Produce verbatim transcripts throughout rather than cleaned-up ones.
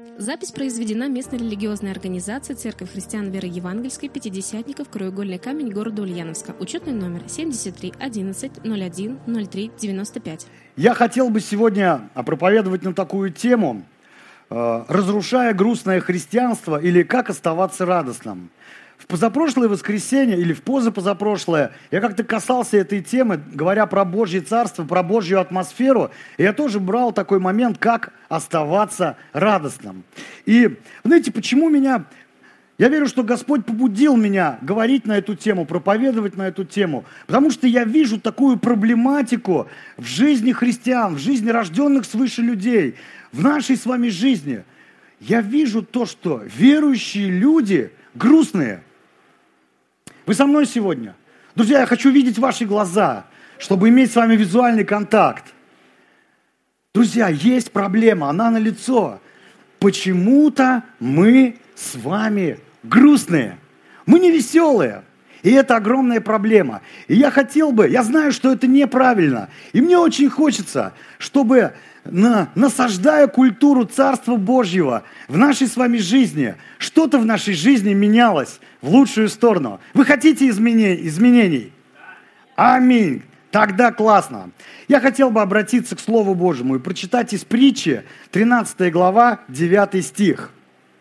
Запись произведена местной религиозной организацией Церковь христиан веры евангельской Пятидесятников, Краеугольный камень, города Ульяновска. Учетный номер семьдесят три одиннадцать ноль один ноль три девяносто пять. Я хотел бы сегодня проповедовать на такую тему, разрушая грустное христианство или как оставаться радостным. В позапрошлое воскресенье или в позапозапрошлое я как-то касался этой темы, говоря про Божье Царство, про Божью атмосферу. И я тоже брал такой момент, как оставаться радостным. И знаете, почему меня... Я верю, что Господь побудил меня говорить на эту тему, проповедовать на эту тему, потому что я вижу такую проблематику в жизни христиан, в жизни рожденных свыше людей, в нашей с вами жизни. Я вижу то, что верующие люди грустные. Вы со мной сегодня? Друзья, я хочу видеть ваши глаза, чтобы иметь с вами визуальный контакт. Друзья, есть проблема, она налицо. Почему-то мы с вами грустные. Мы не веселые. И это огромная проблема. И я хотел бы, я знаю, что это неправильно. И мне очень хочется, чтобы, на, насаждая культуру Царства Божьего в нашей с вами жизни, что-то в нашей жизни менялось в лучшую сторону. Вы хотите изменений? изменений? Аминь. Тогда классно. Я хотел бы обратиться к Слову Божьему и прочитать из притчи, тринадцатая глава, девятый стих.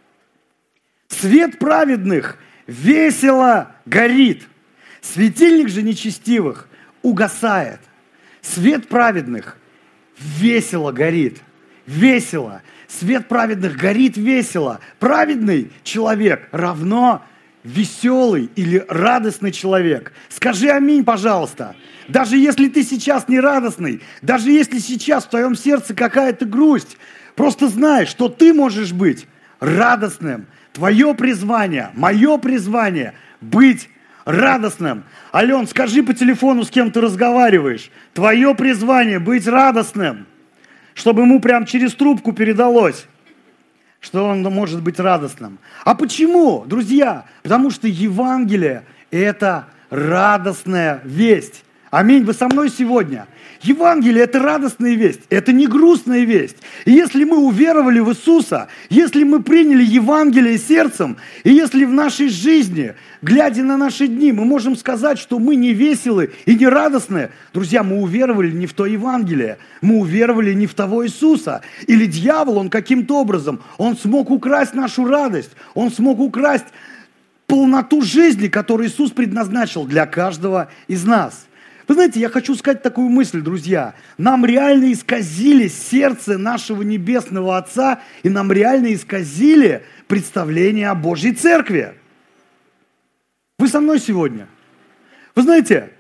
«Свет праведных весело горит, светильник же нечестивых угасает». Свет праведных весело горит, весело. Свет праведных горит весело. Праведный человек равно веселый или радостный человек. Скажи аминь, пожалуйста. Даже если ты сейчас не радостный, даже если сейчас в твоем сердце какая-то грусть, просто знай, что ты можешь быть радостным. Твое призвание, мое призвание быть радостным. Ален, скажи по телефону, с кем ты разговариваешь. Твое призвание быть радостным, чтобы ему прям через трубку передалось, что он может быть радостным. А почему, друзья? Потому что Евангелие – это радостная весть. Аминь. Вы со мной сегодня? Евангелие – это радостная весть, это не грустная весть. И если мы уверовали в Иисуса, если мы приняли Евангелие сердцем, и если в нашей жизни, глядя на наши дни, мы можем сказать, что мы не веселы и не радостные, друзья, мы уверовали не в то Евангелие, мы уверовали не в того Иисуса. Или дьявол, он каким-то образом, он смог украсть нашу радость, он смог украсть полноту жизни, которую Иисус предназначил для каждого из нас. Вы знаете, я хочу сказать такую мысль, друзья. Нам реально исказили сердце нашего Небесного Отца, и нам реально исказили представление о Божьей Церкви. Вы со мной сегодня? Вы знаете,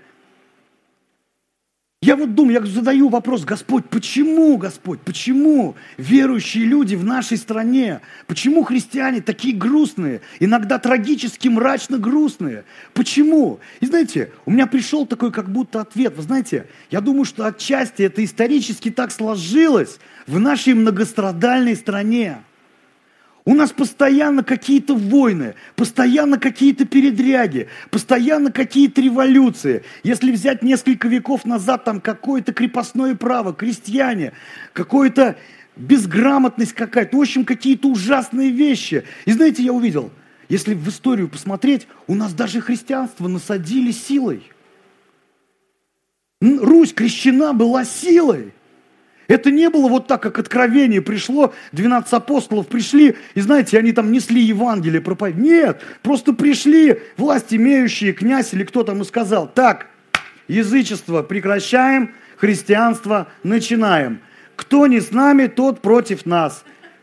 я вот думаю, я задаю вопрос: Господь, почему, Господь, почему верующие люди в нашей стране, почему христиане такие грустные, иногда трагически, мрачно грустные? Почему? И знаете, у меня пришел такой как будто ответ. Вы знаете, я думаю, что отчасти это исторически так сложилось в нашей многострадальной стране. У нас постоянно какие-то войны, постоянно какие-то передряги, постоянно какие-то революции. Если взять несколько веков назад, там какое-то крепостное право, крестьяне, какая-то безграмотность какая-то, в общем, какие-то ужасные вещи. И знаете, я увидел, если в историю посмотреть, у нас даже христианство насадили силой. Русь крещена была силой. Это не было вот так, как откровение пришло, двенадцать апостолов пришли, и знаете, они там несли Евангелие, проповедовали. Нет, просто пришли власть имеющие, князь или кто там и сказал: так, язычество прекращаем, христианство начинаем. Кто не с нами, тот против нас.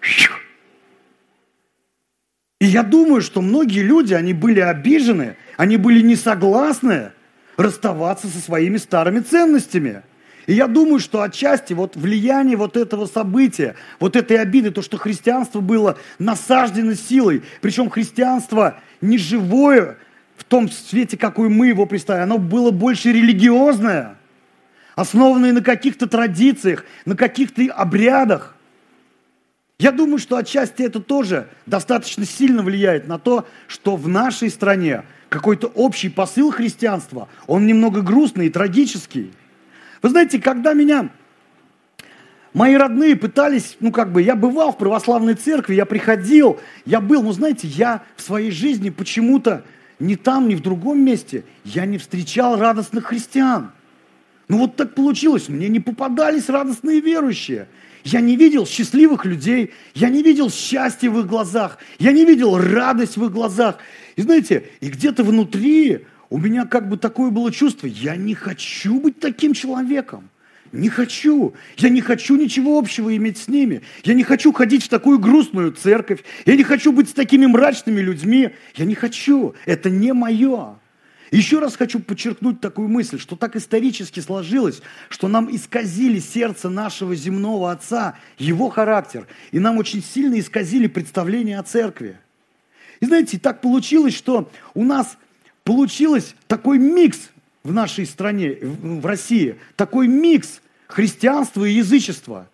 И я думаю, что многие люди, они были обижены, они были не согласны расставаться со своими старыми ценностями. И я думаю, что отчасти вот влияние вот этого события, вот этой обиды, то, что христианство было насаждено силой, причем христианство не живое в том свете, какой мы его представляем, оно было больше религиозное, основанное на каких-то традициях, на каких-то обрядах. Я думаю, что отчасти это тоже достаточно сильно влияет на то, что в нашей стране какой-то общий посыл христианства, он немного грустный и трагический. Вы знаете, когда меня мои родные пытались, ну как бы, я бывал в православной церкви, я приходил, я был, но знаете, я в своей жизни почему-то ни там, ни в другом месте, я не встречал радостных христиан. Ну вот так получилось, мне не попадались радостные верующие. Я не видел счастливых людей, я не видел счастья в их глазах, я не видел радость в их глазах. И знаете, и где-то внутри у меня как бы такое было чувство, я не хочу быть таким человеком. Не хочу. Я не хочу ничего общего иметь с ними. Я не хочу ходить в такую грустную церковь. Я не хочу быть с такими мрачными людьми. Я не хочу. Это не мое. Еще раз хочу подчеркнуть такую мысль, что так исторически сложилось, что нам исказили сердце нашего земного отца, его характер, и нам очень сильно исказили представление о церкви. И знаете, так получилось, что у нас получился такой микс в нашей стране, в России, такой микс христианства и язычества.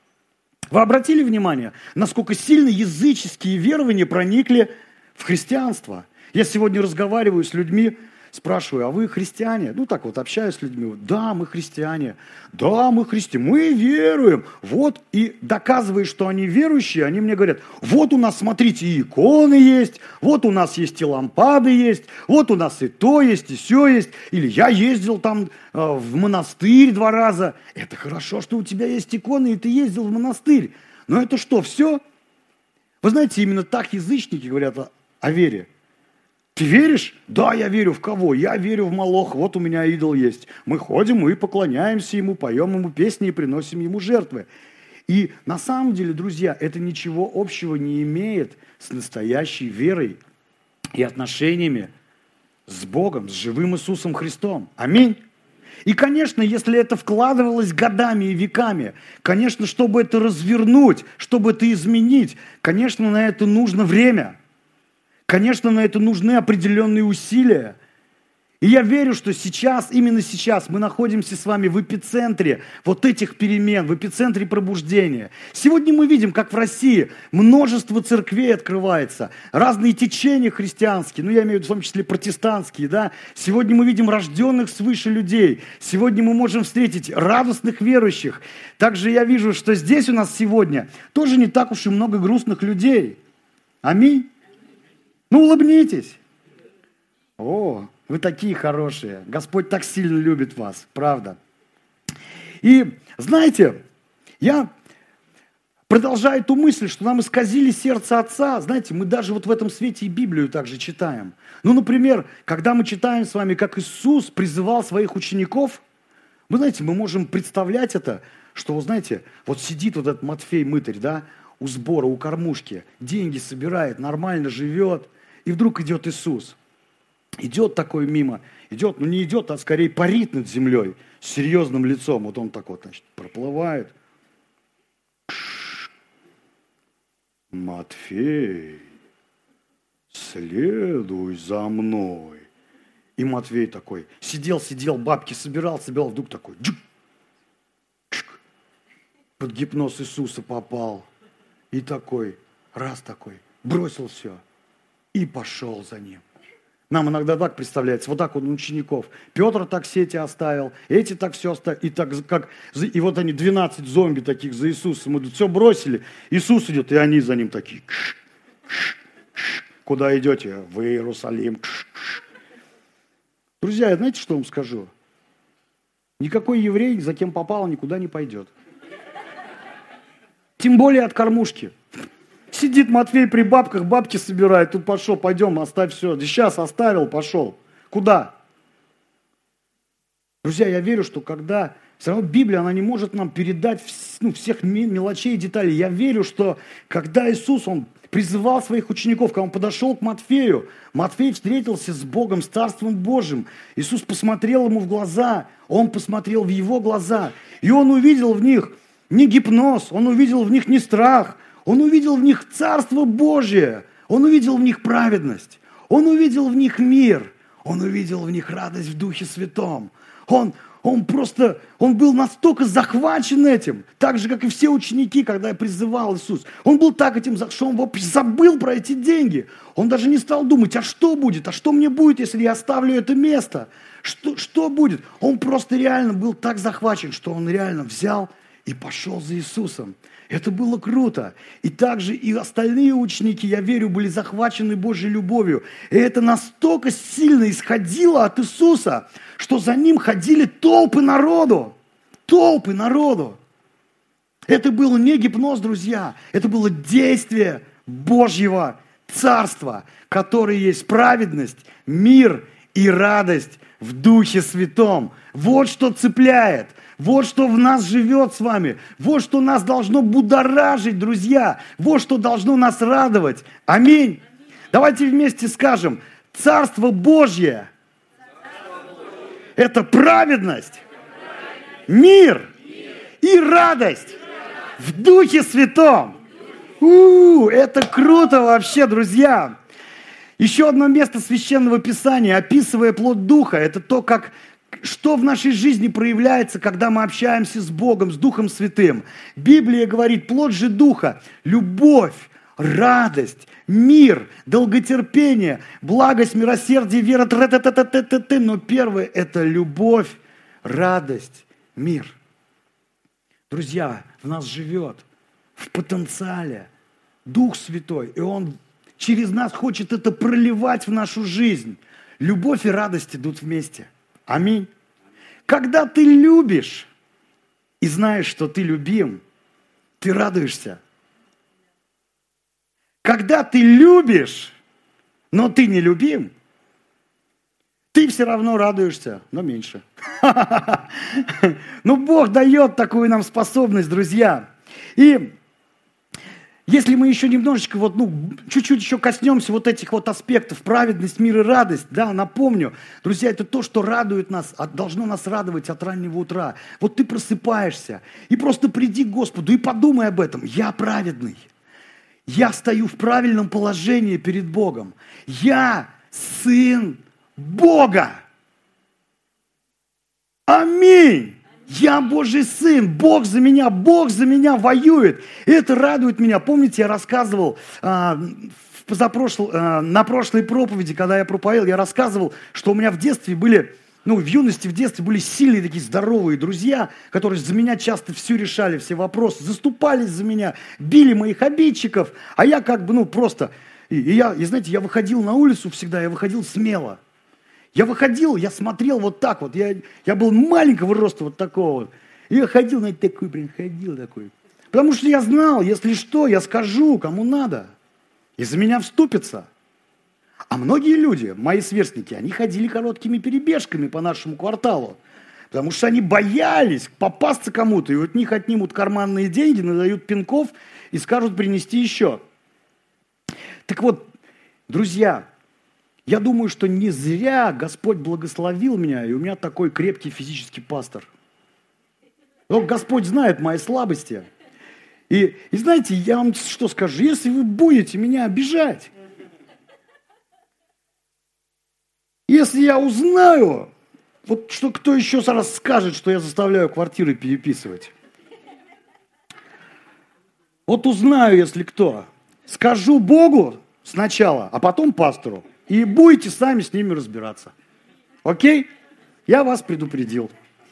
Вы обратили внимание, насколько сильно языческие верования проникли в христианство? Я сегодня разговариваю с людьми, спрашиваю, а вы христиане? Ну так вот, общаюсь с людьми. Да, мы христиане. Да, мы христиане. Мы веруем. Вот, и доказывая, что они верующие, они мне говорят, вот у нас, смотрите, и иконы есть, вот у нас есть и лампады есть, вот у нас и то есть, и все есть. Или я ездил там э, в монастырь два раза. Это хорошо, что у тебя есть иконы, и ты ездил в монастырь. Но это что, все? Вы знаете, именно так язычники говорят о, о вере. Ты веришь? Да, я верю. В кого? Я верю в Молох. Вот у меня идол есть. Мы ходим и поклоняемся ему, поем ему песни и приносим ему жертвы. И на самом деле, друзья, это ничего общего не имеет с настоящей верой и отношениями с Богом, с живым Иисусом Христом. Аминь. И, конечно, если это вкладывалось годами и веками, конечно, чтобы это развернуть, чтобы это изменить, конечно, на это нужно время. Конечно, на это нужны определенные усилия. И я верю, что сейчас, именно сейчас мы находимся с вами в эпицентре вот этих перемен, в эпицентре пробуждения. Сегодня мы видим, как в России множество церквей открывается, разные течения христианские, ну я имею в виду в том числе протестантские, да. Сегодня мы видим рожденных свыше людей, сегодня мы можем встретить радостных верующих. Также я вижу, что здесь у нас сегодня тоже не так уж и много грустных людей. Аминь. Ну, улыбнитесь. О, вы такие хорошие. Господь так сильно любит вас, правда. И, знаете, я продолжаю ту мысль, что нам исказили сердце Отца. Знаете, мы даже вот в этом свете и Библию также читаем. Ну, например, когда мы читаем с вами, как Иисус призывал своих учеников, вы знаете, мы можем представлять это, что, вы знаете, вот сидит вот этот Матфей мытарь, да, у сбора, у кормушки, деньги собирает, нормально живет. И вдруг идет Иисус. Идет такой мимо. Идет, ну не идет, а скорее парит над землей. С серьезным лицом. Вот он так вот, значит, проплывает. Матфей, следуй за мной. И Матфей такой. Сидел, сидел, бабки собирал, собирал. Вдруг такой. Джук, джук, под гипноз Иисуса попал. И такой, раз такой, бросил все. И пошел за ним. Нам иногда так представляется, вот так вот учеников. Петр так сети оставил, эти так все оставили. И, так, как, и вот они, двенадцать зомби таких за Иисусом идут. Все бросили, Иисус идет, и они за ним такие. Кш, кш, кш. Куда идете? В Иерусалим. Кш, кш. Друзья, знаете, что вам скажу? Никакой еврей, за кем попало, никуда не пойдет. Тем более от кормушки. Сидит Матфей при бабках, бабки собирает, тут пошел, пойдем, оставь все. Сейчас оставил, пошел. Куда? Друзья, я верю, что когда... Все равно Библия, она не может нам передать ну, всех мелочей и деталей. Я верю, что когда Иисус, Он призывал своих учеников, когда Он подошел к Матфею, Матфей встретился с Богом, с Царством Божьим. Иисус посмотрел ему в глаза, Он посмотрел в его глаза. И Он увидел в них не гипноз, Он увидел в них не страх, Он увидел в них Царство Божие, Он увидел в них праведность, Он увидел в них мир, Он увидел в них радость в Духе Святом. Он, он просто, он был настолько захвачен этим, так же, как и все ученики, когда призывал Иисус. Он был так этим, что он вообще забыл про эти деньги. Он даже не стал думать, а что будет, а что мне будет, если я оставлю это место? Что, что будет? Он просто реально был так захвачен, что он реально взял и пошел за Иисусом. Это было круто. И также и остальные ученики, я верю, были захвачены Божьей любовью. И это настолько сильно исходило от Иисуса, что за ним ходили толпы народу. Толпы народу. Это был не гипноз, друзья. Это было действие Божьего Царства, которое есть праведность, мир и радость в Духе Святом. Вот что цепляет. Вот что в нас живет с вами. Вот что нас должно будоражить, друзья. Вот что должно нас радовать. Аминь. Давайте вместе скажем: Царство Божье – это праведность, мир и радость в Духе Святом. У-у-у, это круто вообще, друзья. Еще одно место Священного Писания, описывая плод Духа, это то, как, что в нашей жизни проявляется, когда мы общаемся с Богом, с Духом Святым. Библия говорит: плод же Духа – любовь, радость, мир, долготерпение, благость, милосердие, вера. Т-т-т-т-т-т-т. Но первое – это любовь, радость, мир. Друзья, в нас живет в потенциале Дух Святой, и Он через нас хочет это проливать в нашу жизнь. Любовь и радость идут вместе. Аминь. Когда ты любишь и знаешь, что ты любим, ты радуешься. Когда ты любишь, но ты не любим, ты все равно радуешься, но меньше. Но Бог дает такую нам способность, друзья. И если мы еще немножечко, вот, ну, чуть-чуть еще коснемся вот этих вот аспектов: праведность, мир и радость, да, напомню, друзья, это то, что радует нас, должно нас радовать от раннего утра. Вот ты просыпаешься, и просто приди к Господу и подумай об этом: я праведный, я стою в правильном положении перед Богом, я сын Бога. Аминь. Я Божий сын, Бог за меня, Бог за меня воюет. И это радует меня. Помните, я рассказывал а, в позапрошло, а, на прошлой проповеди, когда я проповедовал, я рассказывал, что у меня в детстве были, ну, в юности, в детстве были сильные такие здоровые друзья, которые за меня часто все решали, все вопросы, заступались за меня, били моих обидчиков, а я как бы, ну, просто... И, и я, и знаете, я выходил на улицу всегда, я выходил смело. Я выходил, я смотрел вот так вот. Я, я был маленького роста вот такого вот. И я ходил, знаете, такой, прям ходил такой. Потому что я знал, если что, я скажу, кому надо. И за меня вступятся. А многие люди, мои сверстники, они ходили короткими перебежками по нашему кварталу. Потому что они боялись попасться кому-то. И от них отнимут карманные деньги, надают пинков и скажут принести еще. Так вот, друзья, я думаю, что не зря Господь благословил меня, и у меня такой крепкий физический пастор. Но Господь знает мои слабости. И, и знаете, я вам что скажу, если вы будете меня обижать, если я узнаю, вот что кто еще раз скажет, что я заставляю квартиры переписывать. Вот узнаю, если кто. Скажу Богу сначала, а потом пастору. И будете сами с ними разбираться. Окей? Я вас предупредил.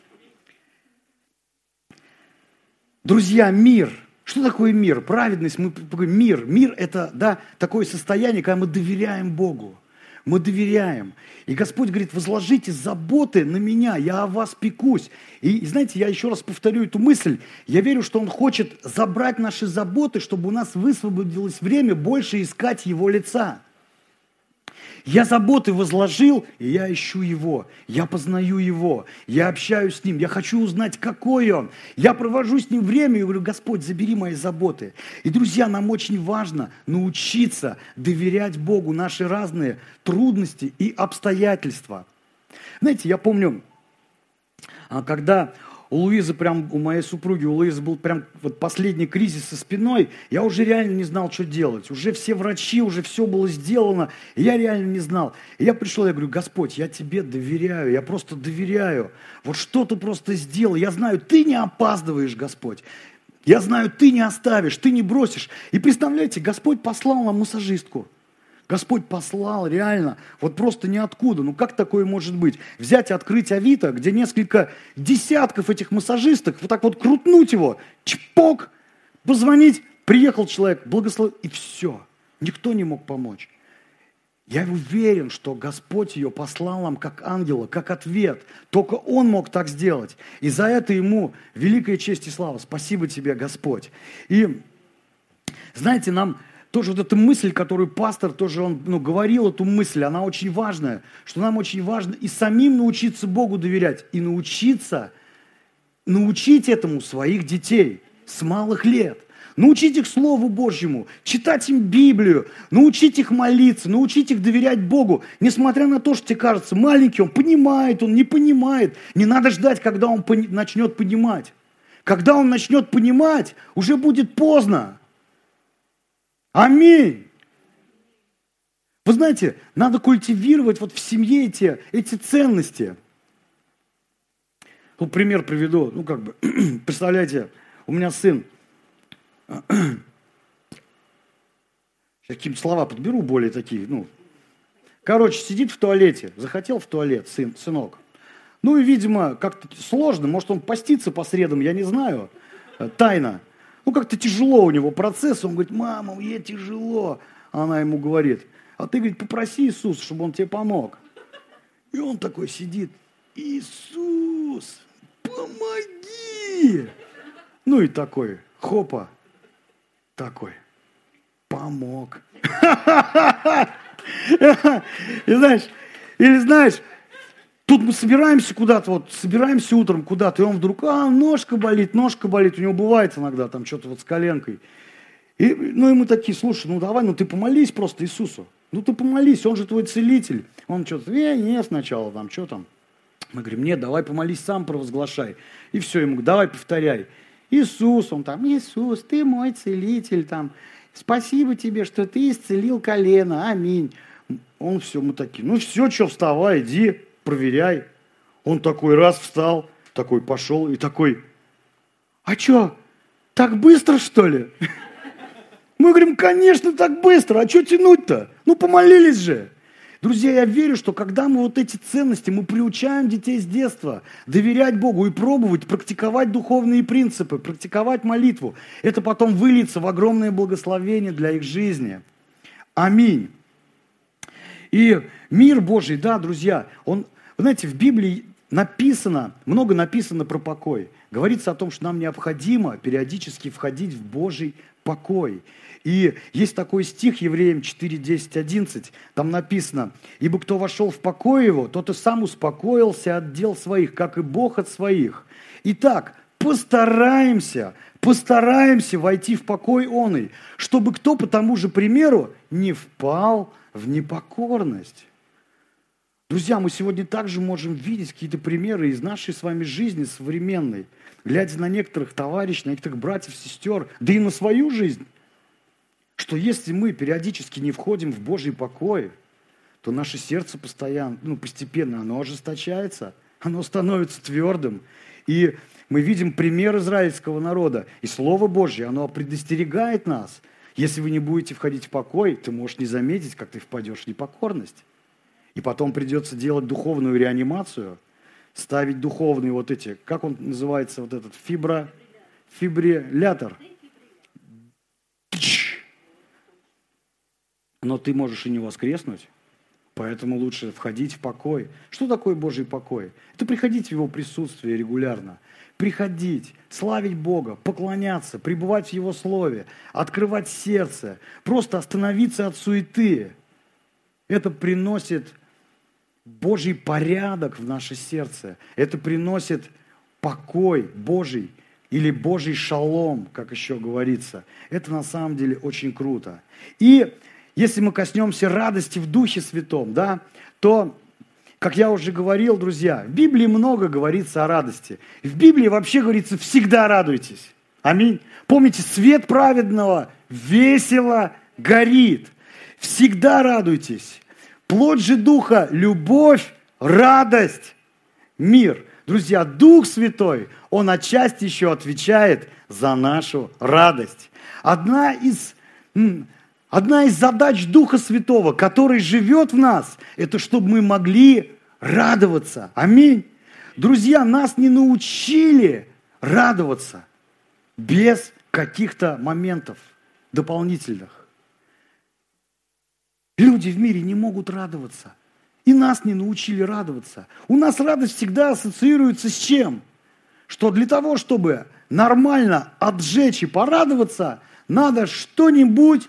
Друзья, мир. Что такое мир? Праведность. Мы говорим, мир. Мир – это, да, такое состояние, когда мы доверяем Богу. Мы доверяем. И Господь говорит: возложите заботы на меня, я о вас пекусь. И, и знаете, я еще раз повторю эту мысль. Я верю, что Он хочет забрать наши заботы, чтобы у нас высвободилось время больше искать Его лица. Я заботы возложил, и я ищу Его, я познаю Его, я общаюсь с Ним, я хочу узнать, какой Он. Я провожу с Ним время и говорю: Господь, забери мои заботы. И, друзья, нам очень важно научиться доверять Богу наши разные трудности и обстоятельства. Знаете, я помню, когда у Луизы, прям у моей супруги, у Луизы был прям вот последний кризис со спиной, я уже реально не знал, что делать. Уже все врачи, уже все было сделано, и я реально не знал. И я пришел, я говорю: Господь, я Тебе доверяю, я просто доверяю. Вот что Ты просто сделал. Я знаю, Ты не опаздываешь, Господь. Я знаю, Ты не оставишь, Ты не бросишь. И представляете, Господь послал нам массажистку, Господь послал реально, вот просто ниоткуда. Ну как такое может быть? Взять и открыть Авито, где несколько десятков этих массажисток, вот так вот крутнуть его, чпок, позвонить, приехал человек, благословил, и все. Никто не мог помочь. Я уверен, что Господь ее послал нам как ангела, как ответ. Только Он мог так сделать. И за это Ему великая честь и слава. Спасибо Тебе, Господь. И знаете, нам тоже вот эта мысль, которую пастор тоже он, ну, говорил, эту мысль, она очень важная, что нам очень важно и самим научиться Богу доверять, и научиться, научить этому своих детей с малых лет. Научить их Слову Божьему, читать им Библию, научить их молиться, научить их доверять Богу. Несмотря на то, что тебе кажется, маленький, он понимает, он не понимает. Не надо ждать, когда он пони- начнет понимать. Когда он начнет понимать, уже будет поздно. Аминь. Вы знаете, надо культивировать вот в семье эти, эти ценности. Вот пример приведу. Ну, как бы, представляете, у меня сын. Сейчас какие-то слова подберу более такие, ну. Короче, сидит в туалете, захотел в туалет, сын, сынок. Ну и, видимо, как-то сложно, может, он постится по средам, я не знаю, тайно. Ну, как-то тяжело у него процесс, он говорит, мама, мне тяжело. Она ему говорит, а ты, говорит, попроси Иисуса, чтобы он тебе помог. И он такой сидит, Иисус, помоги. Ну и такой, хопа, такой, помог. И знаешь, или знаешь, тут мы собираемся куда-то, вот собираемся утром куда-то, и он вдруг, а, ножка болит, ножка болит. У него бывает иногда там что-то вот с коленкой. И, ну, и мы такие, слушай, ну давай, ну ты помолись просто Иисусу. Ну ты помолись, он же твой целитель. Он что-то, э, не, сначала там, что там. Мы говорим, нет, давай помолись сам, провозглашай. И все, ему, давай повторяй. Иисус, он там, Иисус, ты мой целитель, там, спасибо тебе, что ты исцелил колено, аминь. Он все, мы такие, ну все, что, вставай, иди, проверяй. Он такой раз встал, такой пошел и такой, а что, так быстро, что ли? Мы говорим, конечно, так быстро, а что тянуть-то? Ну, помолились же. Друзья, я верю, что когда мы вот эти ценности, мы приучаем детей с детства доверять Богу и пробовать, практиковать духовные принципы, практиковать молитву, это потом выльется в огромное благословение для их жизни. Аминь. И мир Божий, да, друзья, он, вы знаете, в Библии написано, много написано про покой. Говорится о том, что нам необходимо периодически входить в Божий покой. И есть такой стих, Евреям четыре, десять, одиннадцать, там написано, «Ибо кто вошел в покой его, тот и сам успокоился от дел своих, как и Бог от своих». Итак, постараемся, постараемся войти в покой оный, чтобы кто по тому же примеру не впал в непокорность. Друзья, мы сегодня также можем видеть какие-то примеры из нашей с вами жизни современной, глядя на некоторых товарищей, на некоторых братьев, сестер, да и на свою жизнь, что если мы периодически не входим в Божий покой, то наше сердце постоянно, ну, постепенно оно ожесточается, оно становится твердым. И мы видим пример израильского народа. И Слово Божье, оно предостерегает нас. Если вы не будете входить в покой, ты можешь не заметить, как ты впадешь в непокорность. И потом придется делать духовную реанимацию, ставить духовные вот эти, как он называется, вот этот фибро, фибриллятор. Но ты можешь и не воскреснуть, поэтому лучше входить в покой. Что такое Божий покой? Это приходить в Его присутствие регулярно. Приходить, славить Бога, поклоняться, пребывать в Его Слове, открывать сердце, просто остановиться от суеты. Это приносит Божий порядок в наше сердце. Это приносит покой Божий или Божий шалом, как еще говорится. Это на самом деле очень круто. И если мы коснемся радости в Духе Святом, да, то, как я уже говорил, друзья, в Библии много говорится о радости. В Библии вообще говорится «всегда радуйтесь». Аминь. Помните, свет праведного весело горит. Всегда радуйтесь. Плоть же Духа – любовь, радость, мир. Друзья, Дух Святой, Он отчасти еще отвечает за нашу радость. Одна из... Одна из задач Духа Святого, который живет в нас, это чтобы мы могли радоваться. Аминь. Друзья, нас не научили радоваться без каких-то моментов дополнительных. Люди в мире не могут радоваться. И нас не научили радоваться. У нас радость всегда ассоциируется с чем? Что для того, чтобы нормально отжечь и порадоваться, надо что-нибудь...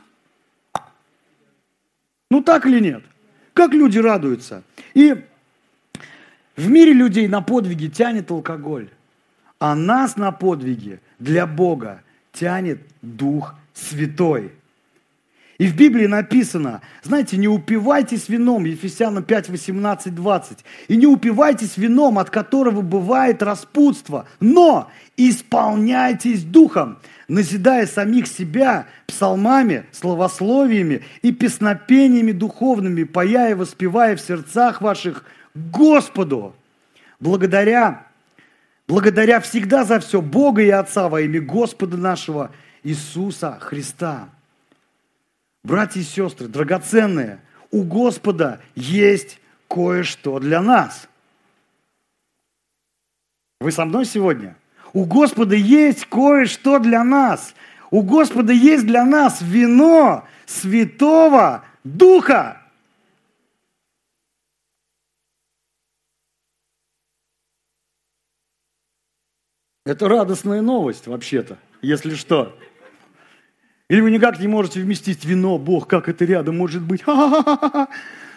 Ну так или нет? Как люди радуются? И в мире людей на подвиги тянет алкоголь, а нас на подвиги для Бога тянет Дух Святой. И в Библии написано, знаете, не упивайтесь вином, Ефесянам пять, восемнадцать, двадцать, и не упивайтесь вином, от которого бывает распутство, но исполняйтесь Духом, назидая самих себя псалмами, словословиями и песнопениями духовными, поя и воспевая в сердцах ваших Господу, благодаря, благодаря всегда за все Бога и Отца во имя Господа нашего Иисуса Христа. Братья и сестры, драгоценные, у Господа есть кое-что для нас. Вы со мной сегодня? У Господа есть кое-что для нас. У Господа есть для нас вино Святого Духа. Это радостная новость, вообще-то, если что. Или вы никак не можете вместить вино, Бог, как это рядом может быть? Так?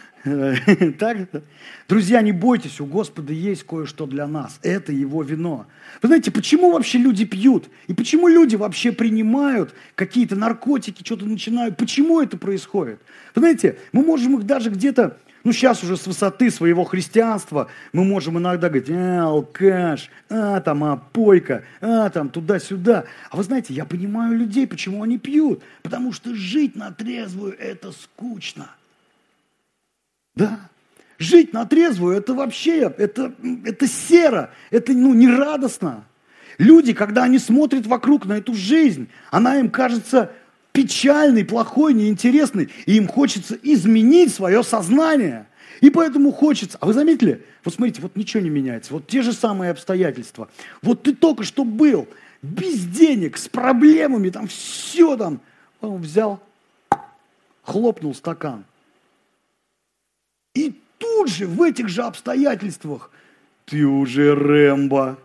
Друзья, не бойтесь, у Господа есть кое-что для нас. Это Его вино. Вы знаете, почему вообще люди пьют? И почему люди вообще принимают какие-то наркотики, что-то начинают? Почему это происходит? Вы знаете, мы можем их даже где-то, ну сейчас уже с высоты своего христианства, мы можем иногда говорить, а, алкаш, а, там, а, пойка, а, там, туда-сюда. А вы знаете, я понимаю людей, почему они пьют. Потому что жить на трезвую – это скучно. Да, жить на трезвую – это вообще, это, это серо, это ну, нерадостно. Люди, когда они смотрят вокруг на эту жизнь, она им кажется печальной, плохой, неинтересной, и им хочется изменить свое сознание. И поэтому хочется, а вы заметили, вот смотрите, вот ничего не меняется, вот те же самые обстоятельства. Вот ты только что был без денег, с проблемами, там все там, он взял, хлопнул стакан. И тут же, в этих же обстоятельствах, ты уже Рэмбо.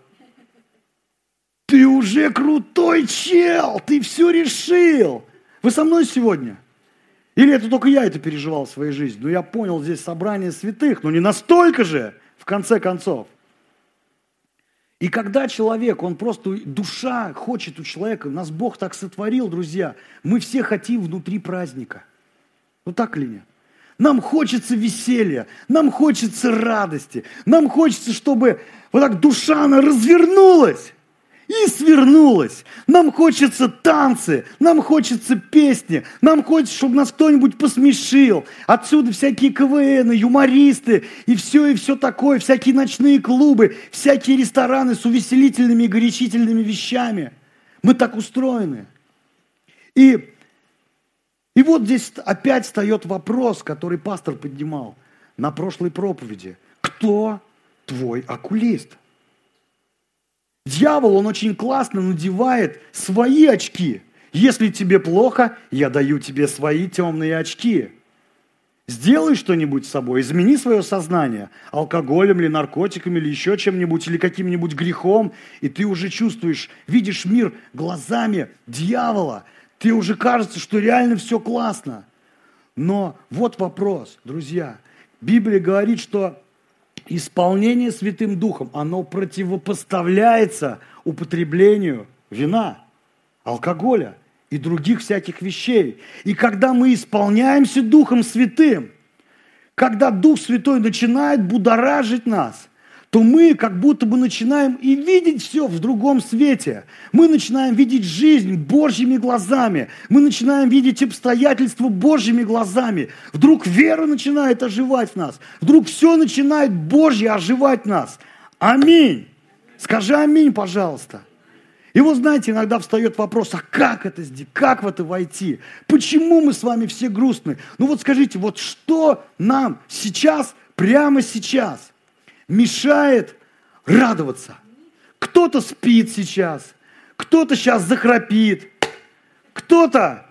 Ты уже крутой чел, ты все решил. Вы со мной сегодня? Или это только я это переживал в своей жизни? Ну, я понял, здесь собрание святых, но не настолько же, в конце концов. И когда человек, он просто, душа хочет у человека, нас Бог так сотворил, друзья, мы все хотим внутри праздника. Ну, так или нет? Нам хочется веселья, нам хочется радости, нам хочется, чтобы вот так душа, она развернулась и свернулась. Нам хочется танцы, нам хочется песни, нам хочется, чтобы нас кто-нибудь посмешил. Отсюда всякие КВНы, юмористы и все, и все такое, всякие ночные клубы, всякие рестораны с увеселительными и горячительными вещами. Мы так устроены. И И вот здесь опять встает вопрос, который пастор поднимал на прошлой проповеди. Кто твой окулист? Дьявол, он очень классно надевает свои очки. Если тебе плохо, я даю тебе свои темные очки. Сделай что-нибудь с собой, измени свое сознание алкоголем или наркотиками, или еще чем-нибудь, или каким-нибудь грехом, и ты уже чувствуешь, видишь мир глазами дьявола. Ты уже кажется, что реально все классно. Но вот вопрос, друзья. Библия говорит, что исполнение Святым Духом, оно противопоставляется употреблению вина, алкоголя и других всяких вещей. И когда мы исполняемся Духом Святым, когда Дух Святой начинает будоражить нас, то мы как будто бы начинаем и видеть все в другом свете. Мы начинаем видеть жизнь Божьими глазами. Мы начинаем видеть обстоятельства Божьими глазами. Вдруг вера начинает оживать в нас. Вдруг все начинает Божье оживать в нас. Аминь. Скажи аминь, пожалуйста. И вот знаете, иногда встает вопрос, а как это сделать, как в это войти? Почему мы с вами все грустны? Ну вот скажите, вот что нам сейчас, прямо сейчас мешает радоваться? Кто-то спит сейчас, кто-то сейчас захрапит, кто-то...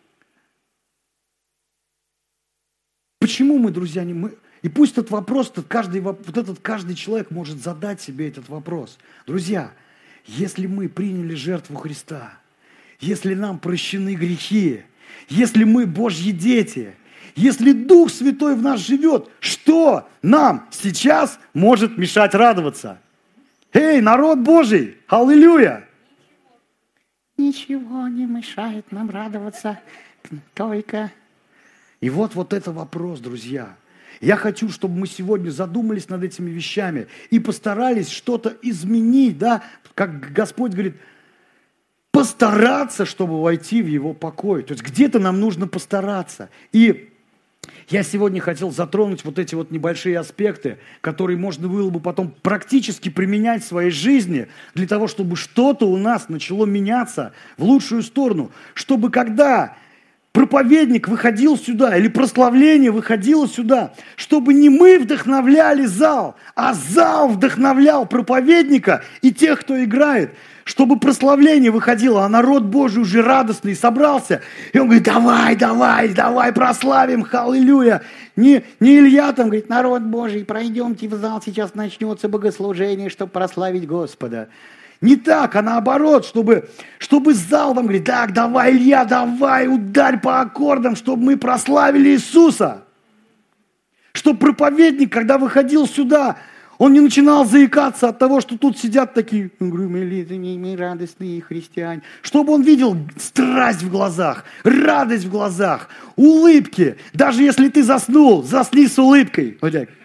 Почему мы, друзья, не мы? И пусть этот вопрос, этот каждый, вот этот каждый человек может задать себе этот вопрос. Друзья, если мы приняли жертву Христа, если нам прощены грехи, если мы Божьи дети, если Дух Святой в нас живет, что нам сейчас может мешать радоваться? Эй, народ Божий, аллилуйя! Ничего не мешает нам радоваться, только... И вот, вот это вопрос, друзья. Я хочу, чтобы мы сегодня задумались над этими вещами и постарались что-то изменить, да, как Господь говорит, постараться, чтобы войти в Его покой. То есть где-то нам нужно постараться. И я сегодня хотел затронуть вот эти вот небольшие аспекты, которые можно было бы потом практически применять в своей жизни для того, чтобы что-то у нас начало меняться в лучшую сторону. Чтобы когда проповедник выходил сюда, или прославление выходило сюда, чтобы не мы вдохновляли зал, а зал вдохновлял проповедника и тех, кто играет, чтобы прославление выходило, а народ Божий уже радостный собрался, и он говорит, давай, давай, давай прославим, аллилуйя. Не, не Илья там говорит, народ Божий, пройдемте в зал, сейчас начнется богослужение, чтобы прославить Господа. Не так, а наоборот, чтобы, чтобы зал вам говорит, так, давай, Илья, давай, ударь по аккордам, чтобы мы прославили Иисуса. Чтобы проповедник, когда выходил сюда, он не начинал заикаться от того, что тут сидят такие, мы радостные христиане. Чтобы он видел страсть в глазах, радость в глазах, улыбки. Даже если ты заснул, засни с улыбкой. Вот так.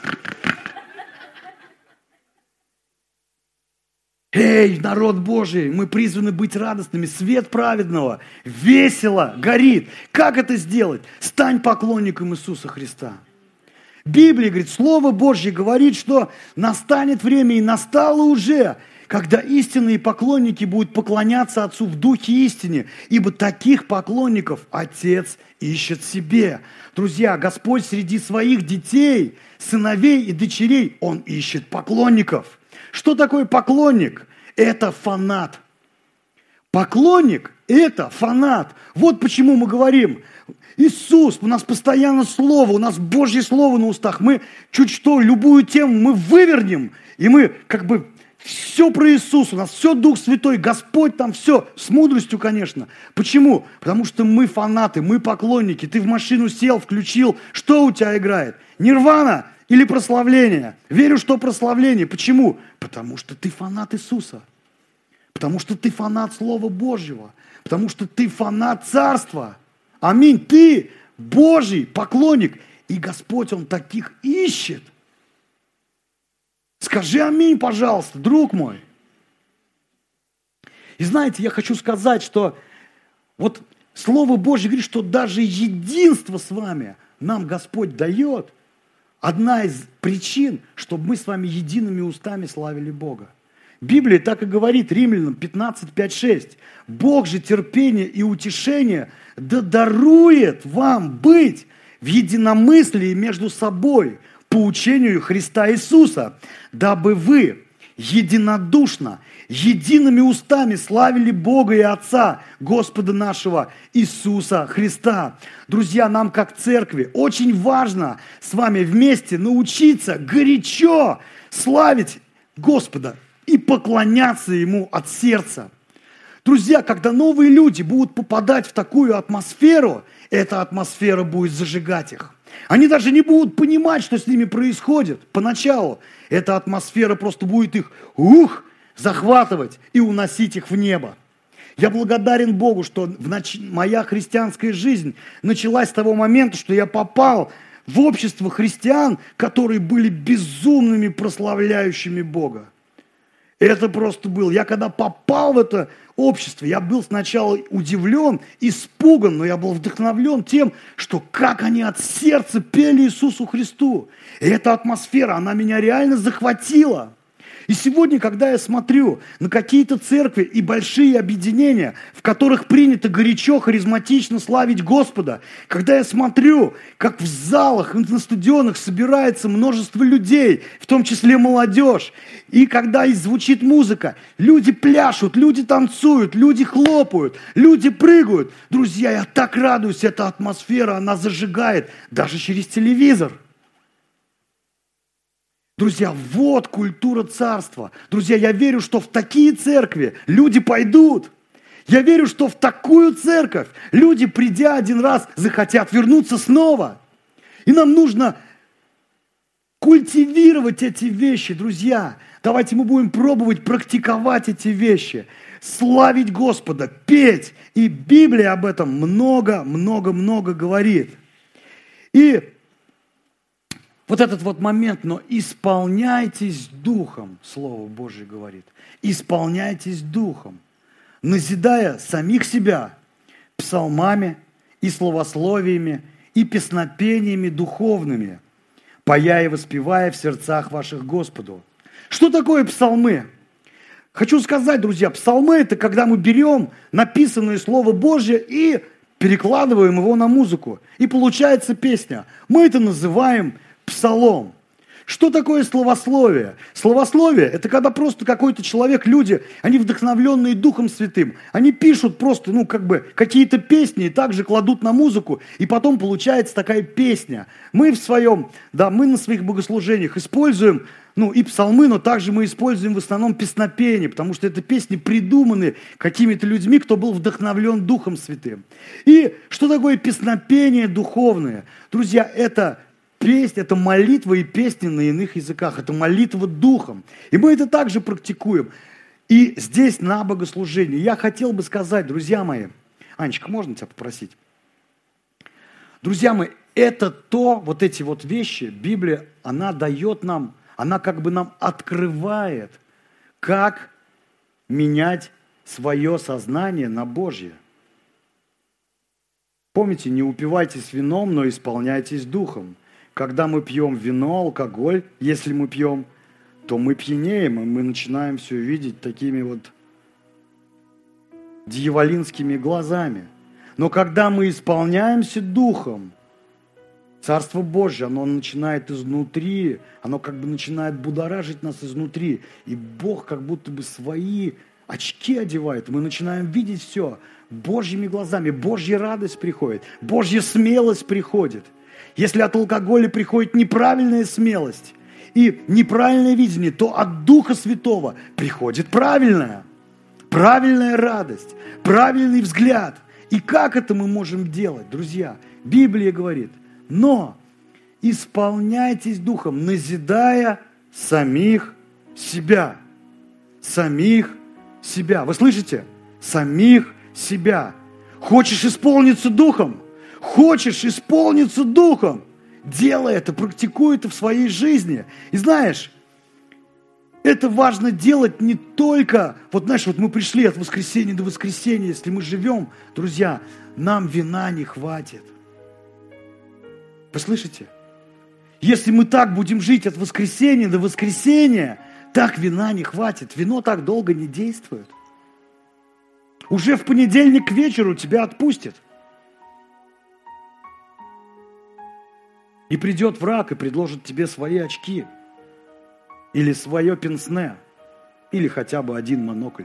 Эй, народ Божий, мы призваны быть радостными. Свет праведного весело горит. Как это сделать? Стань поклонником Иисуса Христа. Библия говорит, Слово Божье говорит, что настанет время, и настало уже, когда истинные поклонники будут поклоняться Отцу в Духе истине, ибо таких поклонников Отец ищет себе. Друзья, Господь среди своих детей, сыновей и дочерей, Он ищет поклонников. Что такое поклонник? Это фанат. Поклонник – это фанат. Вот почему мы говорим, Иисус, у нас постоянно Слово, у нас Божье Слово на устах. Мы чуть что, любую тему мы вывернем, и мы как бы все про Иисуса, у нас все Дух Святой, Господь там все, с мудростью, конечно. Почему? Потому что мы фанаты, мы поклонники. Ты в машину сел, включил, что у тебя играет? Нирвана или прославление? Верю, что прославление. Почему? Потому что ты фанат Иисуса. Потому что ты фанат Слова Божьего. Потому что ты фанат Царства. Аминь. Ты Божий поклонник. И Господь, Он таких ищет. Скажи аминь, пожалуйста, друг мой. И знаете, я хочу сказать, что вот Слово Божье говорит, что даже единство с вами нам Господь дает. Одна из причин, чтобы мы с вами едиными устами славили Бога. Библия так и говорит, Римлянам пятнадцать, пять, шесть. Бог же терпение и утешение да дарует вам быть в единомыслии между собой по учению Христа Иисуса, дабы вы единодушно, едиными устами славили Бога и Отца, Господа нашего Иисуса Христа. Друзья, нам как церкви очень важно с вами вместе научиться горячо славить Господа и поклоняться Ему от сердца. Друзья, когда новые люди будут попадать в такую атмосферу, эта атмосфера будет зажигать их. Они даже не будут понимать, что с ними происходит поначалу. Эта атмосфера просто будет их, ух, захватывать и уносить их в небо. Я благодарен Богу, что в нач... моя христианская жизнь началась с того момента, что я попал в общество христиан, которые были безумными прославляющими Бога. Это просто было. Я когда попал в это общество, я был сначала удивлен, испуган, но я был вдохновлен тем, что как они от сердца пели Иисусу Христу. И эта атмосфера, она меня реально захватила. И сегодня, когда я смотрю на какие-то церкви и большие объединения, в которых принято горячо, харизматично славить Господа, когда я смотрю, как в залах и на стадионах собирается множество людей, в том числе молодежь, и когда и звучит музыка, люди пляшут, люди танцуют, люди хлопают, люди прыгают. Друзья, я так радуюсь, эта атмосфера, она зажигает даже через телевизор. Друзья, вот культура царства. Друзья, я верю, что в такие церкви люди пойдут. Я верю, что в такую церковь люди, придя один раз, захотят вернуться снова. И нам нужно культивировать эти вещи, друзья. Давайте мы будем пробовать практиковать эти вещи. Славить Господа, петь. И Библия об этом много-много-много говорит. И вот этот вот момент, но исполняйтесь Духом, Слово Божье говорит. Исполняйтесь Духом, назидая самих себя псалмами и словословиями и песнопениями духовными, поя и воспевая в сердцах ваших Господу. Что такое псалмы? Хочу сказать, друзья, псалмы – это когда мы берем написанное Слово Божье и перекладываем его на музыку. И получается песня. Мы это называем псалом. Что такое словословие? Словословие – это когда просто какой-то человек, люди, они вдохновленные Духом Святым, они пишут просто, ну, как бы, какие-то песни и также кладут на музыку, и потом получается такая песня. Мы в своем, да, мы на своих богослужениях используем, ну, и псалмы, но также мы используем в основном песнопения, потому что это песни придуманы какими-то людьми, кто был вдохновлен Духом Святым. И что такое песнопение духовное? Друзья, это песня, это молитва и песни на иных языках, это молитва духом. И мы это также практикуем. И здесь на богослужении я хотел бы сказать, друзья мои, Анечка, можно тебя попросить? Друзья мои, это то, вот эти вот вещи, Библия, она дает нам, она как бы нам открывает, как менять свое сознание на Божье. Помните, не упивайтесь вином, но исполняйтесь духом. Когда мы пьем вино, алкоголь, если мы пьем, то мы пьянеем, и мы начинаем все видеть такими вот дьяволинскими глазами. Но когда мы исполняемся Духом, Царство Божье, оно начинает изнутри, оно как бы начинает будоражить нас изнутри. И Бог как будто бы свои очки одевает. Мы начинаем видеть все Божьими глазами. Божья радость приходит, Божья смелость приходит. Если от алкоголя приходит неправильная смелость и неправильное видение, то от Духа Святого приходит правильное, правильная радость, правильный взгляд. И как это мы можем делать, друзья? Библия говорит, но исполняйтесь Духом, назидая самих себя. Самих себя. Вы слышите? Самих себя. Хочешь исполниться Духом? Хочешь исполниться Духом? Делай это, практикуй это в своей жизни. И знаешь, это важно делать не только, вот знаешь, вот мы пришли от воскресенья до воскресенья, если мы живем, друзья, нам вина не хватит. Вы слышите? Если мы так будем жить от воскресенья до воскресенья, так вина не хватит. Вино так долго не действует. Уже в понедельник к вечеру тебя отпустят. И придет враг и предложит тебе свои очки, или свое пенсне, или хотя бы один монокль.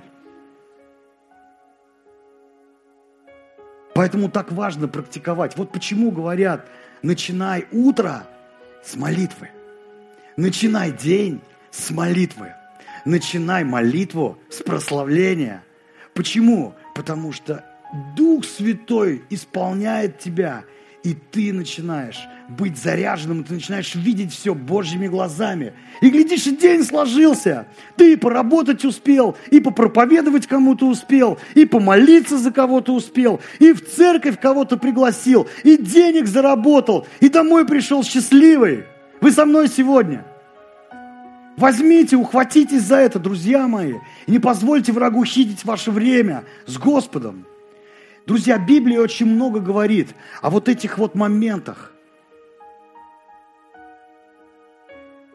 Поэтому так важно практиковать. Вот почему говорят, начинай утро с молитвы, начинай день с молитвы, начинай молитву с прославления. Почему? Потому что Дух Святой исполняет тебя, и ты начинаешь быть заряженным, ты начинаешь видеть все Божьими глазами. И глядишь, и день сложился. Ты и поработать успел, и попроповедовать кому-то успел, и помолиться за кого-то успел, и в церковь кого-то пригласил, и денег заработал, и домой пришел счастливый. Вы со мной сегодня? Возьмите, ухватитесь за это, друзья мои, и не позвольте врагу хитить ваше время с Господом. Друзья, Библия очень много говорит о вот этих вот моментах.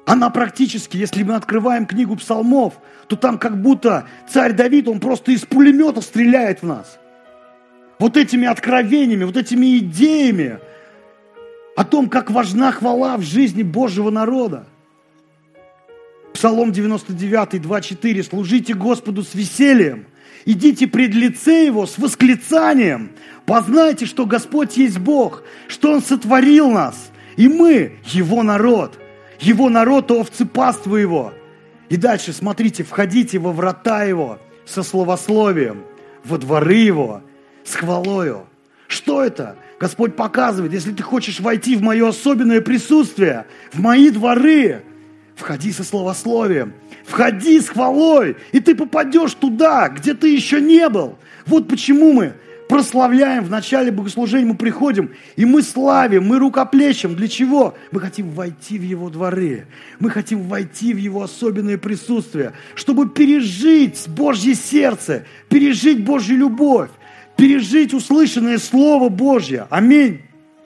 Она практически, если мы открываем книгу псалмов, то там как будто царь Давид, он просто из пулемета стреляет в нас. Вот этими откровениями, вот этими идеями о том, как важна хвала в жизни Божьего народа. Псалом девяносто девять, два, четыре. «Служите Господу с весельем, идите пред лице Его с восклицанием. Познайте, что Господь есть Бог, что Он сотворил нас, и мы Его народ, Его народ, овцы паства Его». И дальше, смотрите, «Входите во врата Его со словословием, во дворы Его с хвалою». Что это? Господь показывает, если ты хочешь войти в мое особенное присутствие, в мои дворы, входи со словословием, входи с хвалой, и ты попадешь туда, где ты еще не был. Вот почему мы прославляем в начале богослужения, мы приходим, и мы славим, мы рукоплещем. Для чего? Мы хотим войти в Его дворы, мы хотим войти в Его особенное присутствие, чтобы пережить Божье сердце, пережить Божью любовь, пережить услышанное Слово Божье. Аминь.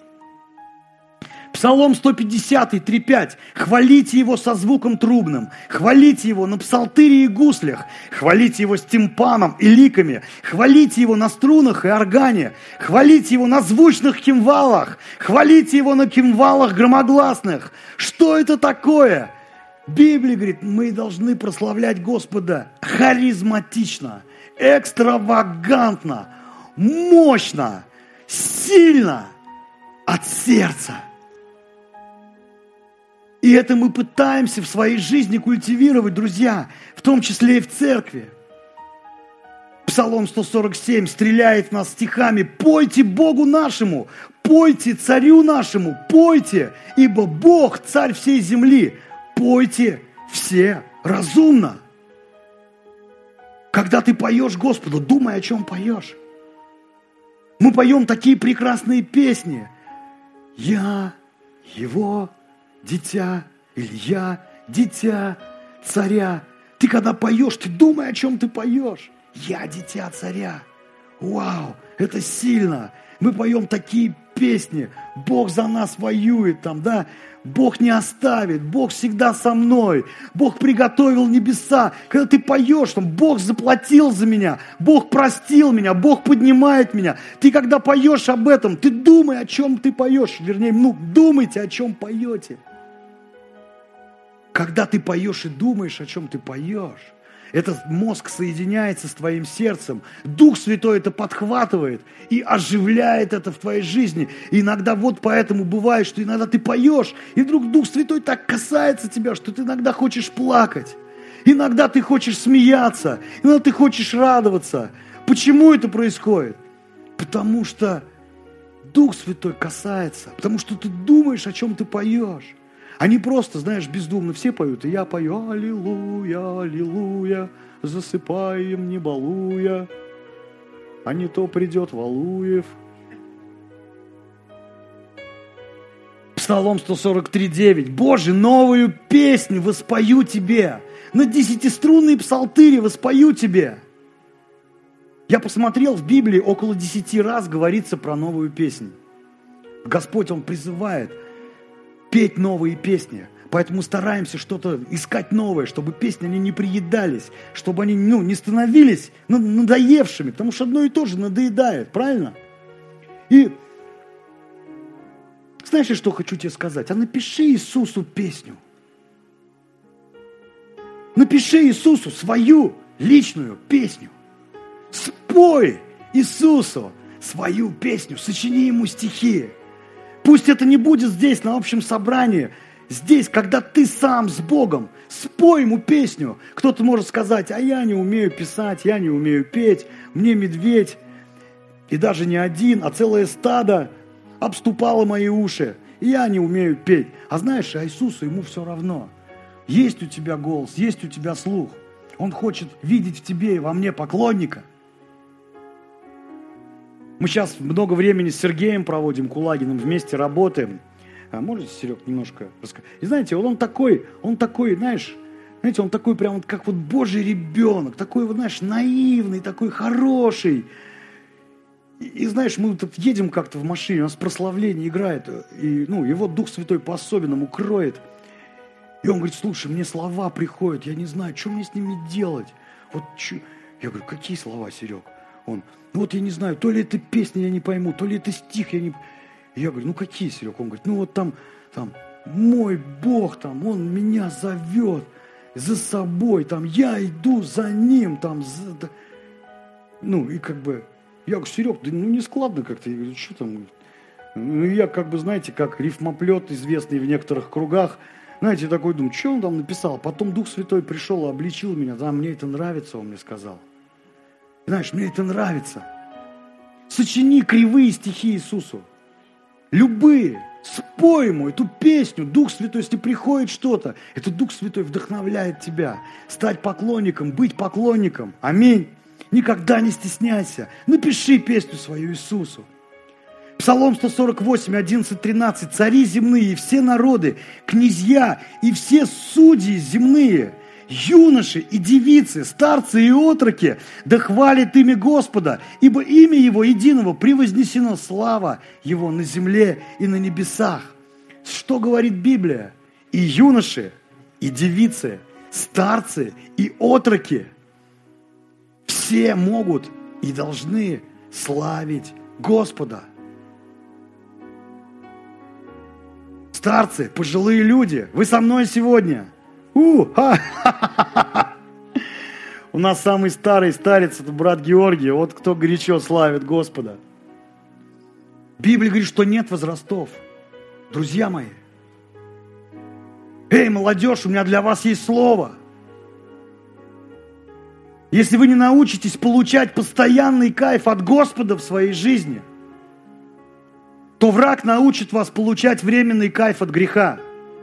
Псалом сто пятьдесят, три пять. «Хвалите Его со звуком трубным, хвалите Его на псалтыре и гуслях, хвалите Его с тимпаном и ликами, хвалите Его на струнах и органе, хвалите Его на звучных кимвалах, хвалите Его на кимвалах громогласных». Что это такое? Библия говорит, мы должны прославлять Господа харизматично, экстравагантно, мощно, сильно, от сердца. И это мы пытаемся в своей жизни культивировать, друзья, в том числе и в церкви. Псалом сто сорок семь стреляет в нас стихами: «Пойте Богу нашему, пойте царю нашему, пойте, ибо Бог царь всей земли, пойте все разумно». Когда ты поешь Господу, думай, о чем поешь. Мы поем такие прекрасные песни. «Я Его дитя», или «Я дитя царя». Ты когда поешь, ты думай, о чем ты поешь. «Я дитя царя». Вау, это сильно. Мы поем такие песни. Бог за нас воюет там, да? Бог не оставит, Бог всегда со мной, Бог приготовил небеса. Когда ты поешь, там, Бог заплатил за меня, Бог простил меня, Бог поднимает меня. Ты когда поешь об этом, ты думай, о чем ты поешь. Вернее, ну, думайте, о чем поете. Когда ты поешь и думаешь, о чем ты поешь, этот мозг соединяется с твоим сердцем. Дух Святой это подхватывает и оживляет это в твоей жизни. И иногда вот поэтому бывает, что иногда ты поешь, и вдруг Дух Святой так касается тебя, что ты иногда хочешь плакать. Иногда ты хочешь смеяться, иногда ты хочешь радоваться. Почему это происходит? Потому что Дух Святой касается, потому что ты думаешь, о чем ты поешь. А не просто, знаешь, бездумно все поют, и я пою «Аллилуйя, аллилуйя, засыпаем, не балуя, а не то придет Валуев». Псалом сто сорок три, девять. «Боже, новую песню воспою Тебе, на десятиструнные псалтыри воспою Тебе». Я посмотрел в Библии, около десяти раз говорится про новую песню. Господь, Он призывает петь новые песни. Поэтому стараемся что-то искать новое, чтобы песни они не приедались, чтобы они ну, не становились надоевшими, потому что одно и то же надоедает, правильно? И знаешь, что хочу тебе сказать? А напиши Иисусу песню. Напиши Иисусу свою личную песню. Спой Иисусу свою песню, сочини Ему стихи. Пусть это не будет здесь, на общем собрании. Здесь, когда ты сам с Богом, спой Ему песню. Кто-то может сказать: а я не умею писать, я не умею петь, мне медведь, и даже не один, а целое стадо обступало мои уши, и я не умею петь. А знаешь, а Иисусу Ему все равно. Есть у тебя голос, есть у тебя слух. Он хочет видеть в тебе и во мне поклонника. Мы сейчас много времени с Сергеем проводим, Кулагиным, вместе работаем. А можете, Серег, немножко рассказать? И знаете, вот он такой, он такой, знаешь, знаете, он такой прям вот как вот Божий ребенок, такой вот, знаешь, наивный, такой хороший. И, и знаешь, мы вот едем как-то в машине, у нас прославление играет, и, ну, его Дух Святой по-особенному кроет. И он говорит, слушай, мне слова приходят, я не знаю, что мне с ними делать. Вот чё? Я говорю, какие слова, Серег? Он, ну вот я не знаю, то ли это песня, я не пойму, то ли это стих, я не... Я говорю, ну какие, Серег? Он говорит, ну вот там, там, мой Бог, там, Он меня зовет за собой, там, я иду за Ним, там, за... ну и как бы, я говорю, Серег, да ну не складно как-то, я говорю, что там? Ну я как бы, знаете, как рифмоплет, известный в некоторых кругах, знаете, такой думаю, что он там написал? Потом Дух Святой пришел и обличил меня, да, мне это нравится, он мне сказал. Знаешь, мне это нравится. Сочини кривые стихи Иисусу. Любые. Спой ему эту песню. Дух Святой, если приходит что-то, это Дух Святой вдохновляет тебя. Стать поклонником, быть поклонником. Аминь. Никогда не стесняйся. Напиши песню свою Иисусу. Псалом сто сорок восемь, одиннадцать, тринадцать. Цари земные, и все народы, князья и все судьи земные, юноши и девицы, старцы и отроки, да хвалит имя Господа, ибо имя Его единого превознесено, слава Его на земле и на небесах. Что говорит Библия? И юноши, и девицы, старцы и отроки, все могут и должны славить Господа. Старцы, пожилые люди, вы со мной сегодня? У, У нас самый старый старец, это брат Георгий, вот кто горячо славит Господа. Библия говорит, что нет возрастов. Друзья мои, эй, молодежь, у меня для вас есть слово. Если вы не научитесь получать постоянный кайф от Господа в своей жизни, то враг научит вас получать временный кайф от греха.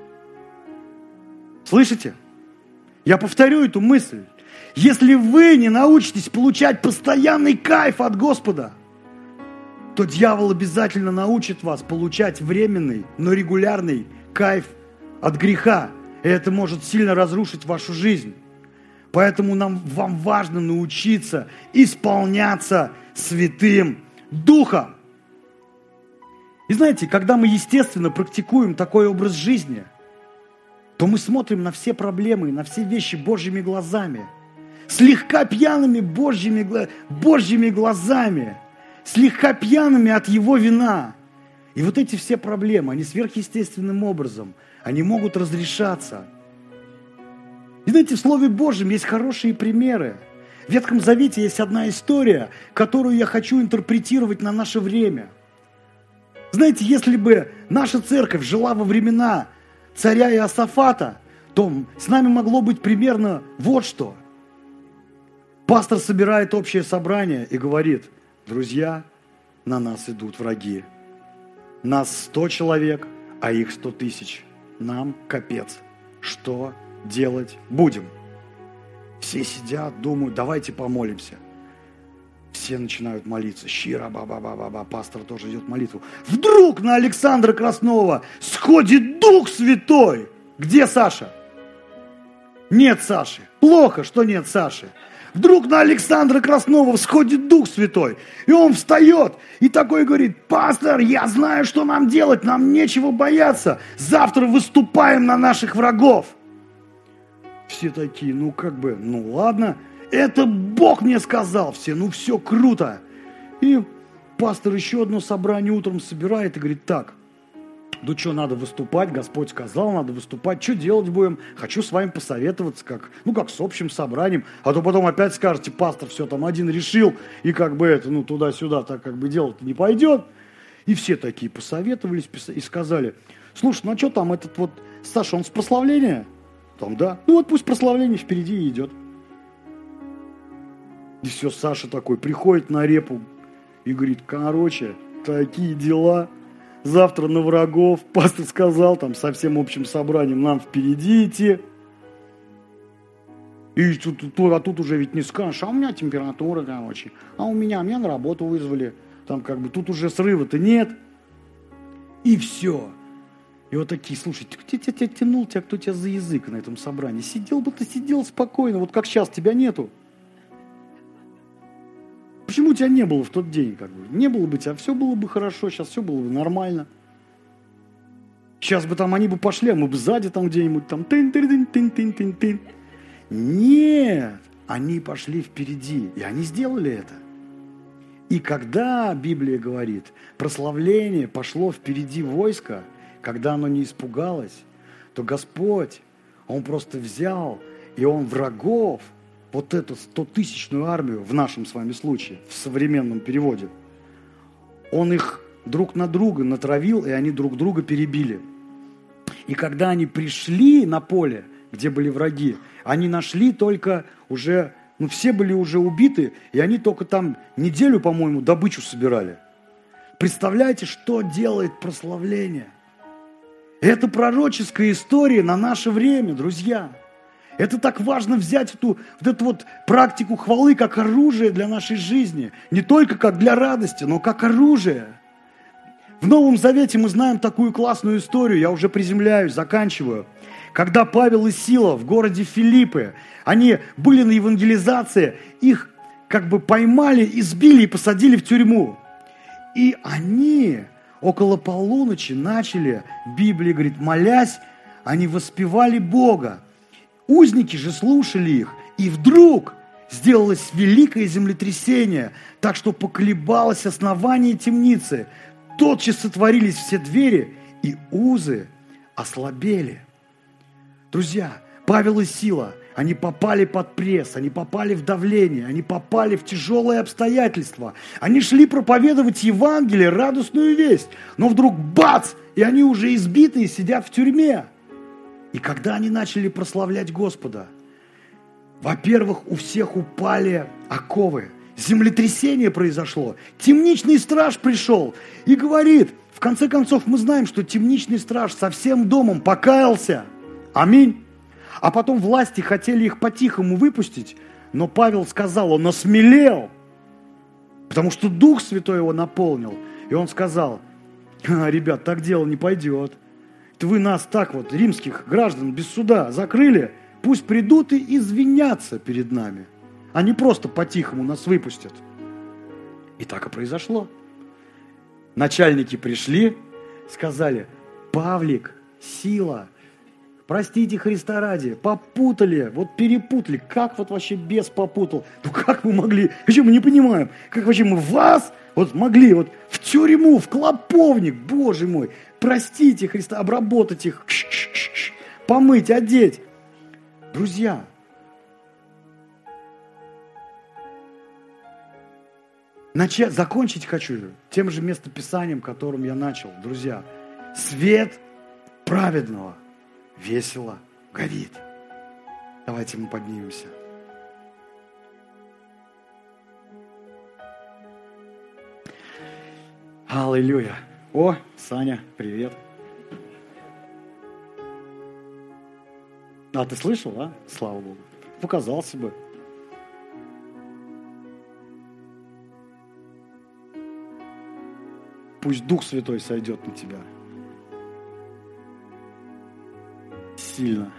Слышите? Я повторю эту мысль. Если вы не научитесь получать постоянный кайф от Господа, то дьявол обязательно научит вас получать временный, но регулярный кайф от греха. И это может сильно разрушить вашу жизнь. Поэтому нам, вам важно научиться исполняться Святым Духом. И знаете, когда мы естественно практикуем такой образ жизни, то мы смотрим на все проблемы, на все вещи Божьими глазами. Слегка пьяными Божьими, Божьими глазами. Слегка пьяными от Его вина. И вот эти все проблемы, они сверхъестественным образом, они могут разрешаться. И знаете, в Слове Божьем есть хорошие примеры. В Ветхом Завете есть одна история, которую я хочу интерпретировать на наше время. Знаете, если бы наша церковь жила во времена царя Иосафата, то с нами могло быть примерно вот что. Пастор собирает общее собрание и говорит, друзья, на нас идут враги. Нас сто человек, а их сто тысяч. Нам капец. Что делать будем? Все сидят, думают, давайте помолимся. Все начинают молиться. Щира, ба-ба-ба-ба-ба. Пастор тоже идет молитву. Вдруг на Александра Краснова сходит Дух Святой. Где Саша? Нет Саши. Плохо, что нет Саши. Вдруг на Александра Краснова всходит Дух Святой. И он встает и такой говорит, пастор, я знаю, что нам делать. Нам нечего бояться. Завтра выступаем на наших врагов. Все такие, ну как бы, ну ладно. Это Бог мне сказал. Все, ну все круто. И пастор еще одно собрание утром собирает и говорит, так, ну что, надо выступать, Господь сказал, надо выступать, что делать будем? Хочу с вами посоветоваться, как, ну как с общим собранием, а то потом опять скажете, пастор, все там один решил, и как бы это, ну туда-сюда, так как бы дело-то не пойдет. И все такие посоветовались и сказали, слушай, ну а что там этот вот Саша, он с прославления? Там, да. Ну вот пусть прославление впереди идет. И все, Саша такой приходит на репу и говорит, короче, такие дела. Завтра на врагов. Пастор сказал там со всем общим собранием нам впереди идти. И тут, тут, а тут уже ведь не скажешь, а у меня температура, короче. А у меня, меня на работу вызвали. Там как бы тут уже срыва-то нет. И все. И вот такие, слушай, кто тебя тянул, тебя, кто тебя за язык на этом собрании? Сидел бы ты, сидел спокойно, вот как сейчас тебя нету. Почему тебя не было в тот день? Как бы? Не было бы тебя, все было бы хорошо, сейчас все было бы нормально. Сейчас бы там они бы пошли, а мы бы сзади там где-нибудь там тын-тын-тын-тын-тын-тын. Нет, они пошли впереди, и они сделали это. И когда Библия говорит, прославление пошло впереди войска, когда оно не испугалось, то Господь, Он просто взял, и Он врагов, вот эту стотысячную армию, в нашем с вами случае, в современном переводе, Он их друг на друга натравил, и они друг друга перебили. И когда они пришли на поле, где были враги, они нашли только уже, ну все были уже убиты, и они только там неделю, по-моему, добычу собирали. Представляете, что делает прославление? Это пророческая история на наше время, друзья. Это так важно взять эту, вот эту вот практику хвалы как оружие для нашей жизни. Не только как для радости, но как оружие. В Новом Завете мы знаем такую классную историю, я уже приземляюсь, заканчиваю. Когда Павел и Сила в городе Филиппы, они были на евангелизации, их как бы поймали, избили и посадили в тюрьму. И они около полуночи начали, Библия говорит, молясь, они воспевали Бога. Узники же слушали их, и вдруг сделалось великое землетрясение, так что поколебалось основание темницы. Тотчас сотворились все двери, и узы ослабели. Друзья, Павел и Сила, они попали под пресс, они попали в давление, они попали в тяжелые обстоятельства. Они шли проповедовать Евангелие, радостную весть, но вдруг бац, и они уже избитые сидят в тюрьме. И когда они начали прославлять Господа, во-первых, у всех упали оковы. Землетрясение произошло. Темничный страж пришел и говорит, в конце концов мы знаем, что темничный страж со всем домом покаялся. Аминь. А потом власти хотели их по-тихому выпустить, но Павел сказал, он осмелел, потому что Дух Святой его наполнил. И он сказал, ребят, так дело не пойдет. Вы нас так вот, римских граждан, без суда закрыли, пусть придут и извинятся перед нами. Они просто по-тихому нас выпустят. И так и произошло. Начальники пришли, сказали, Павлик, Сила, простите Христа ради, попутали, вот перепутали. Как вот вообще бес попутал? Ну как мы могли? Вообще мы не понимаем. Как вообще мы вас вот могли вот в тюрьму, в клоповник, Боже мой. Простите Христа, обработать их, помыть, одеть. Друзья, начать, закончить хочу тем же местописанием, которым я начал. Друзья, свет праведного весело горит. Давайте мы поднимемся. Аллилуйя. О, Саня, привет. А, ты слышал, а? Слава Богу. Показался бы. Пусть Дух Святой сойдет на тебя. Сильно.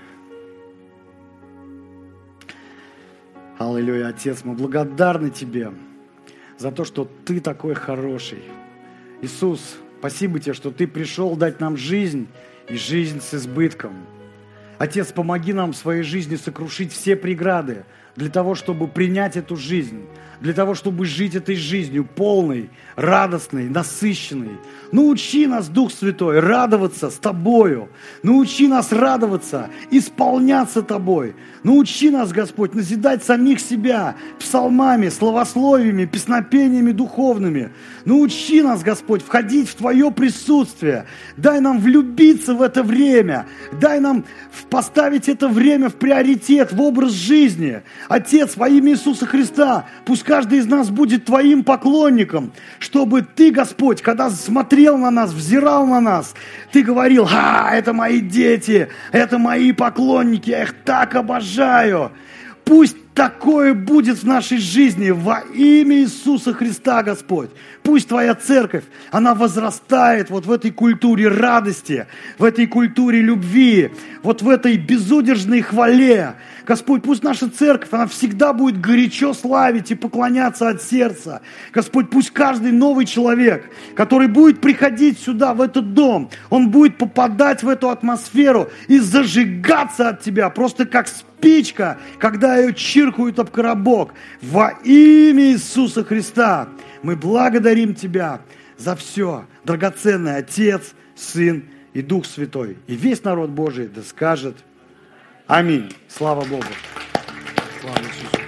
Аллилуйя, Отец, мы благодарны Тебе за то, что Ты такой хороший. Иисус, спасибо Тебе, что Ты пришел дать нам жизнь и жизнь с избытком. Отец, помоги нам в своей жизни сокрушить все преграды для того, чтобы принять эту жизнь, для того, чтобы жить этой жизнью полной, радостной, насыщенной. Научи нас, Дух Святой, радоваться с Тобою. Научи нас радоваться, исполняться Тобой. Научи нас, Господь, назидать самих себя псалмами, словословиями, песнопениями духовными. Научи нас, Господь, входить в Твое присутствие. Дай нам влюбиться в это время. Дай нам поставить это время в приоритет, в образ жизни. Отец, во имя Иисуса Христа, пусть каждый из нас будет Твоим поклонником, чтобы Ты, Господь, когда смотрел на нас, взирал на нас, Ты говорил, а, это мои дети, это мои поклонники, я их так обожаю. Пусть такое будет в нашей жизни во имя Иисуса Христа, Господь. Пусть Твоя церковь, она возрастает вот в этой культуре радости, в этой культуре любви, вот в этой безудержной хвале. Господь, пусть наша церковь, она всегда будет горячо славить и поклоняться от сердца. Господь, пусть каждый новый человек, который будет приходить сюда, в этот дом, он будет попадать в эту атмосферу и зажигаться от Тебя, просто как спичка, когда ее чиркают об коробок. Во имя Иисуса Христа мы благодарим Тебя за все, драгоценный Отец, Сын и Дух Святой. И весь народ Божий да скажет аминь. Слава Богу. Слава Иисусу.